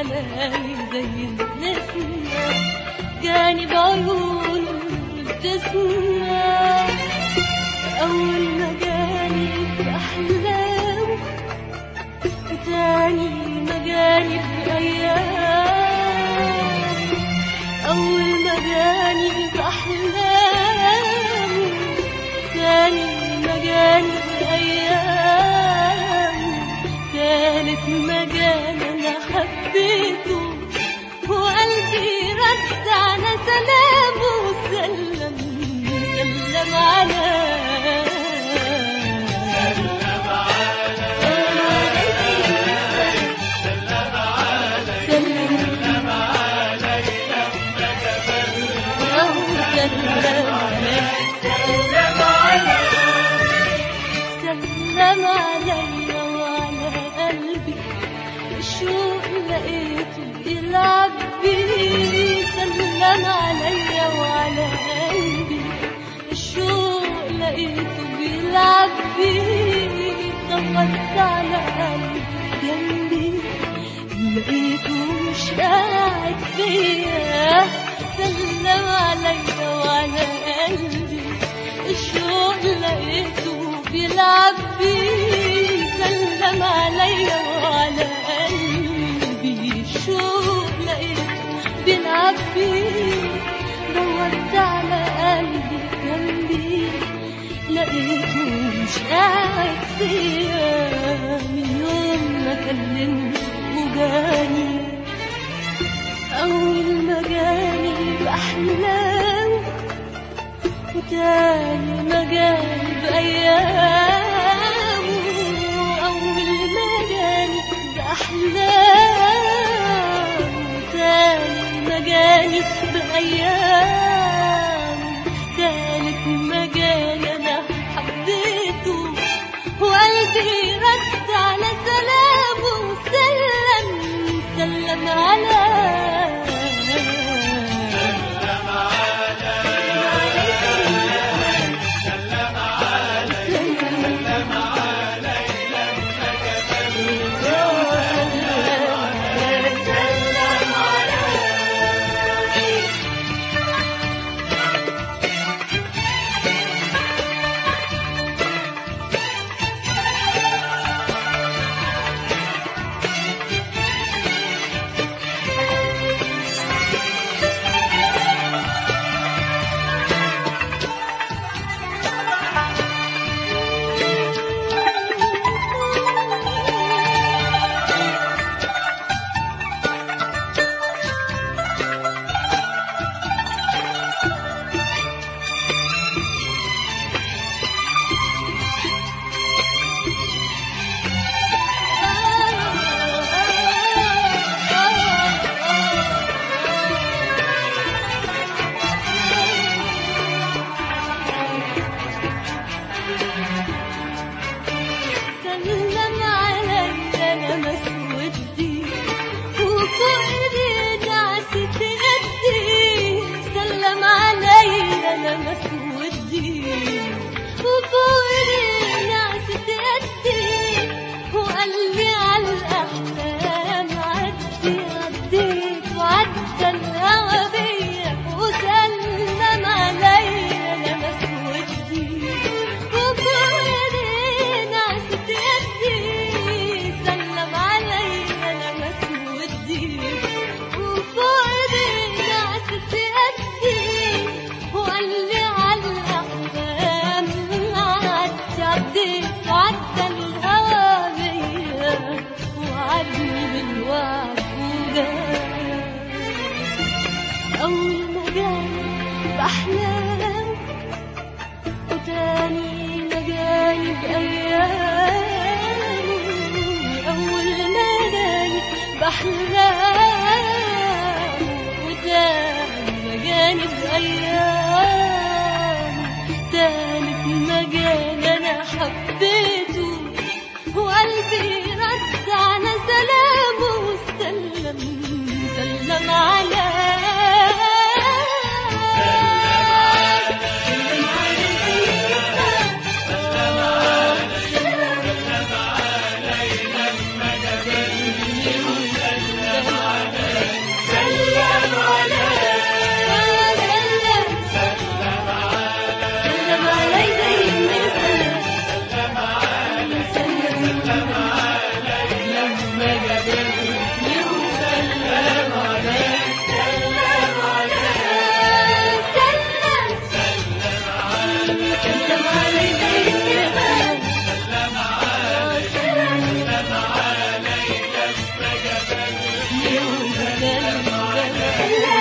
علي زي النسمة، جاني بعيونه ابتسمة. أول ما جاني بأحلامه، وتاني ما جاني بأيام. أول ما جاني بأحلامه، تاني ما جاني بأيام. تالت ما جاني أنا حبيته، وقلبي رد على سلامه وسلم على سلم عليا وعلى قلبي، الشوق لقيته بيلعب بيه. سلم عليا وعلى قلبي، الشوق لقيته بيلعب بيه. دورت على قلبي جنبي، لقيته مش قاعد فيا. سلم عليا وعلى قلبي، الشوق لقيته بيلعب بيه. سلم عليا وعلى قلبي، الشوق لقيته بيلعب بيه. دورت على قلبي جنبي، لقيته مش قاعد فيا. من يوم ما كلمته وجاني، أول ما جاني بأحلامه، وتاني ما جاني بأيامه. أول ما جاني بأحلامه، وتاني ما جاني بأيامه. تالت ما جاني أنا حبيته، وقلبي رد على سلامه وسلم على بأحلام، وتاني ما جاني بأيام. أول ما جاني بأحلام، وتاني ما جاني بأيام. تالت ما جاني أنا حبيته، وقلبي رد على سلامه وسلم على سلم علي لما جابني وسلم علي سلم